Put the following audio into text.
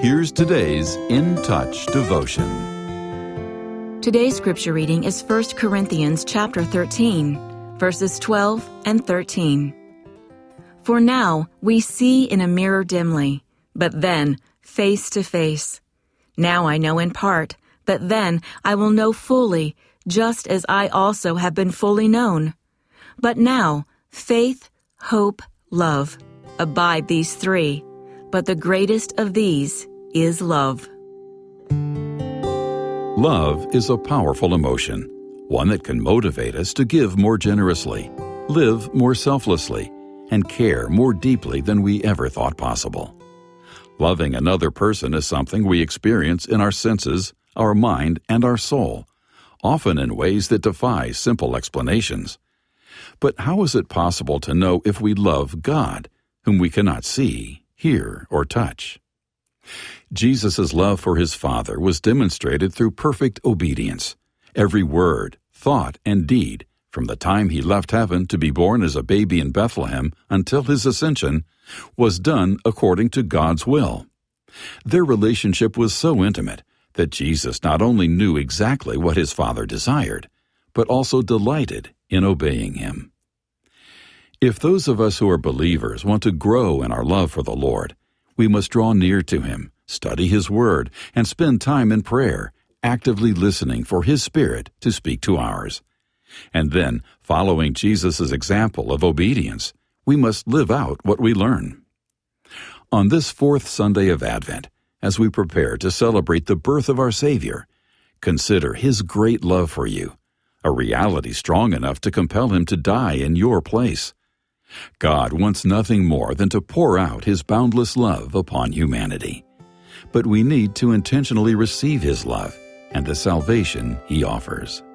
Here's today's In Touch devotion. Today's scripture reading is 1 Corinthians chapter 13, verses 12 and 13. For now we see in a mirror dimly, but then face to face. Now I know in part, but then I will know fully, just as I also have been fully known. But now faith, hope, love, abide these three, but the greatest of these is love. Love is a powerful emotion, one that can motivate us to give more generously, live more selflessly, and care more deeply than we ever thought possible. Loving another person is something we experience in our senses, our mind, and our soul, often in ways that defy simple explanations. But how is it possible to know if we love God, whom we cannot see, hear, or touch? Jesus' love for his Father was demonstrated through perfect obedience. Every word, thought, and deed, from the time he left heaven to be born as a baby in Bethlehem until his ascension, was done according to God's will. Their relationship was so intimate that Jesus not only knew exactly what his Father desired, but also delighted in obeying him. If those of us who are believers want to grow in our love for the Lord, we must draw near to him, study his word, and spend time in prayer, actively listening for his Spirit to speak to ours. And then, following Jesus' example of obedience, we must live out what we learn. On this fourth Sunday of Advent, as we prepare to celebrate the birth of our Savior, consider his great love for you, a reality strong enough to compel him to die in your place. God wants nothing more than to pour out his boundless love upon humanity. But we need to intentionally receive his love and the salvation he offers.